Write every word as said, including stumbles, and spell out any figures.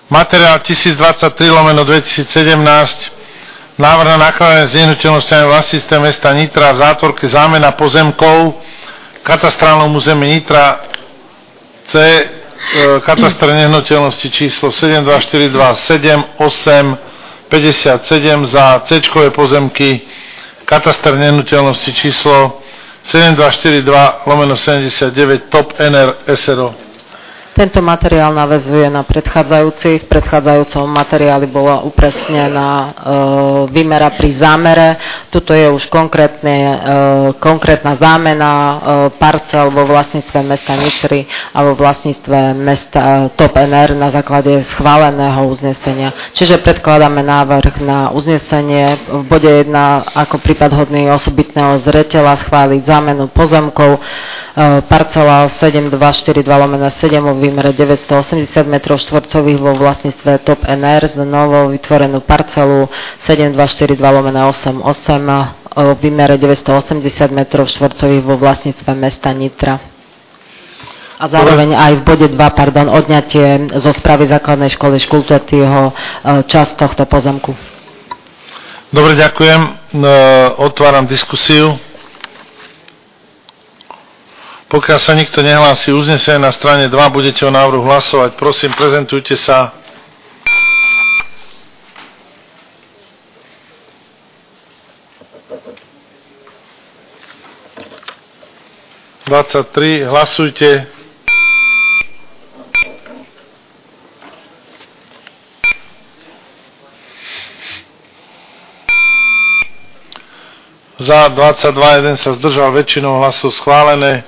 Materiál tisícdvadsaťtri lomeno dvetisícsedemnásť. Návrh na nakladanie s nehnuteľnosťami vlastníctve mesta Nitra v zátvorke zámena pozemkov, katastrálnom území Nitra C, e, katastr nehnuteľnosti číslo sedem dva štyri dva sedem osem päťdesiatsedem za C-čkové pozemky, katastr nehnuteľnosti číslo sedem dva štyri dva lomeno sedemdesiatdeväť Top en er es er o. Tento materiál naväzuje na predchádzajúci. V predchádzajúcom materiáli bola upresnená e, výmera pri zámere. Tuto je už konkrétne, e, konkrétna zámena e, parcel vo vlastníctve mesta Nitry a vo vlastníctve mesta e, Top en er na základe schváleného uznesenia. Čiže predkladáme návrh na uznesenie v bode jedna ako prípad hodný osobitného zreteľa schváliť zámenu pozemkov e, parcela sedem dva štyri dva lomeno sedem o výmere deväťstoosemdesiat metrov štvorcových vo vlastníctve Top en er za novou vytvorenú parcelu sedem dva štyri dva lomeno osem osem o výmere deväťstoosemdesiat metrov štvorcových vo vlastníctve mesta Nitra. A zároveň aj v bode dva, pardon, odňatie zo správy základnej školy Škultúrtyho časť tohto pozemku. Dobre, ďakujem. Otváram diskusiu. Pokiaľ sa nikto nehlási, uznesenie na strane dva, budete o návrhu hlasovať. Prosím, prezentujte sa. dvadsaťtri, hlasujte. Za dvadsaťdva, jeden sa zdržal, väčšinou hlasov schválené.